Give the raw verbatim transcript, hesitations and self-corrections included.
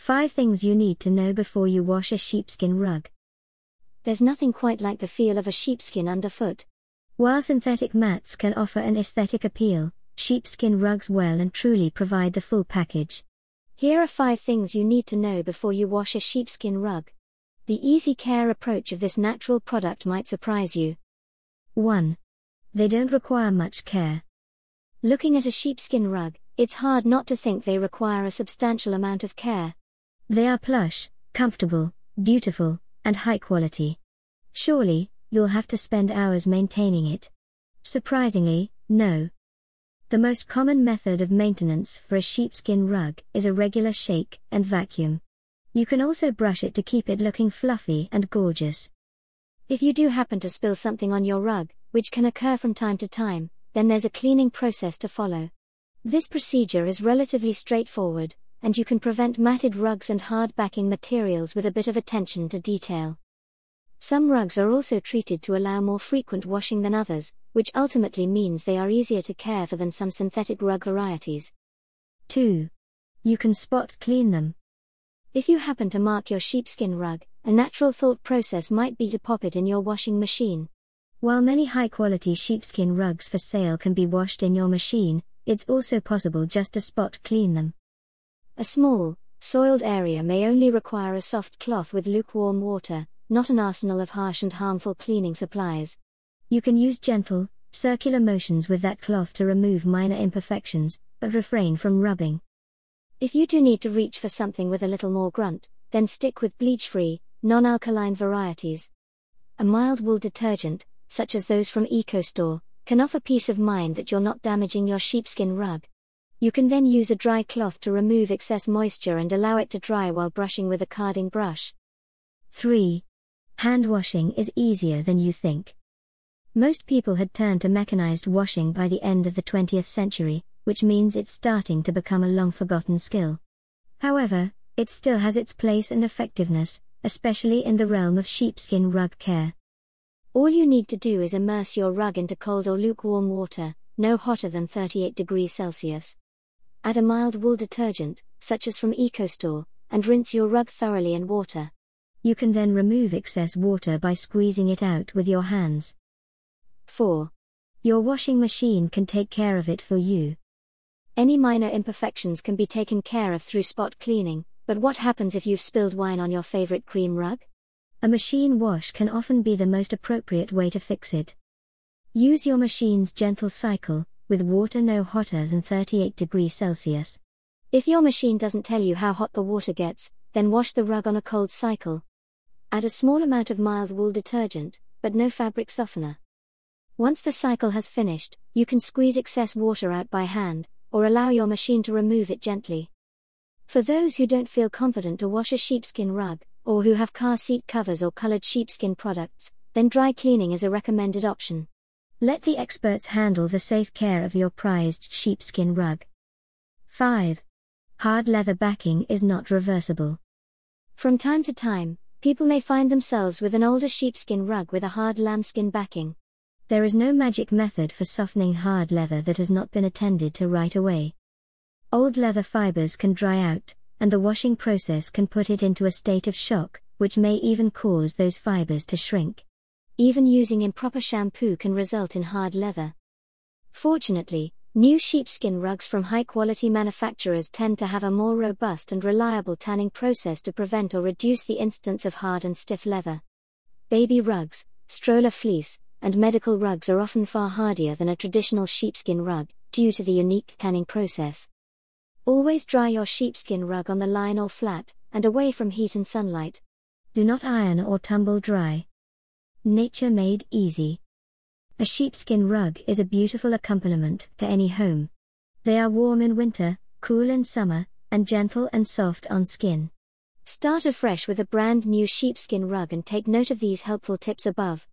five things you need to know before you wash a sheepskin rug. There's nothing quite like the feel of a sheepskin underfoot. While synthetic mats can offer an aesthetic appeal, sheepskin rugs well and truly provide the full package. Here are five things you need to know before you wash a sheepskin rug. The easy care approach of this natural product might surprise you. one. They don't require much care. Looking at a sheepskin rug, it's hard not to think they require a substantial amount of care. They are plush, comfortable, beautiful, and high quality. Surely, you'll have to spend hours maintaining it. Surprisingly, no. The most common method of maintenance for a sheepskin rug is a regular shake and vacuum. You can also brush it to keep it looking fluffy and gorgeous. If you do happen to spill something on your rug, which can occur from time to time, then there's a cleaning process to follow. This procedure is relatively straightforward, and you can prevent matted rugs and hard backing materials with a bit of attention to detail. Some rugs are also treated to allow more frequent washing than others, which ultimately means they are easier to care for than some synthetic rug varieties. two. You can spot clean them. If you happen to mark your sheepskin rug, a natural thought process might be to pop it in your washing machine. While many high-quality sheepskin rugs for sale can be washed in your machine, it's also possible just to spot clean them. A small, soiled area may only require a soft cloth with lukewarm water, not an arsenal of harsh and harmful cleaning supplies. You can use gentle, circular motions with that cloth to remove minor imperfections, but refrain from rubbing. If you do need to reach for something with a little more grunt, then stick with bleach-free, non-alkaline varieties. A mild wool detergent, such as those from EcoStore, can offer peace of mind that you're not damaging your sheepskin rug. You can then use a dry cloth to remove excess moisture and allow it to dry while brushing with a carding brush. three. Hand washing is easier than you think. Most people had turned to mechanized washing by the end of the twentieth century, which means it's starting to become a long-forgotten skill. However, it still has its place and effectiveness, especially in the realm of sheepskin rug care. All you need to do is immerse your rug into cold or lukewarm water, no hotter than thirty-eight degrees Celsius. Add a mild wool detergent, such as from EcoStore, and rinse your rug thoroughly in water. You can then remove excess water by squeezing it out with your hands. four. Your washing machine can take care of it for you. Any minor imperfections can be taken care of through spot cleaning, but what happens if you've spilled wine on your favorite cream rug? A machine wash can often be the most appropriate way to fix it. Use your machine's gentle cycle, with water no hotter than thirty-eight degrees Celsius. If your machine doesn't tell you how hot the water gets, then wash the rug on a cold cycle. Add a small amount of mild wool detergent, but no fabric softener. Once the cycle has finished, you can squeeze excess water out by hand, or allow your machine to remove it gently. For those who don't feel confident to wash a sheepskin rug, or who have car seat covers or colored sheepskin products, then dry cleaning is a recommended option. Let the experts handle the safe care of your prized sheepskin rug. five. Hard leather backing is not reversible. From time to time, people may find themselves with an older sheepskin rug with a hard lambskin backing. There is no magic method for softening hard leather that has not been attended to right away. Old leather fibers can dry out, and the washing process can put it into a state of shock, which may even cause those fibers to shrink. Even using improper shampoo can result in hard leather. Fortunately, new sheepskin rugs from high-quality manufacturers tend to have a more robust and reliable tanning process to prevent or reduce the instance of hard and stiff leather. Baby rugs, stroller fleece, and medical rugs are often far hardier than a traditional sheepskin rug, due to the unique tanning process. Always dry your sheepskin rug on the line or flat, and away from heat and sunlight. Do not iron or tumble dry. Nature made easy. A sheepskin rug is a beautiful accompaniment to any home. They are warm in winter, cool in summer, and gentle and soft on skin. Start afresh with a brand new sheepskin rug and take note of these helpful tips above.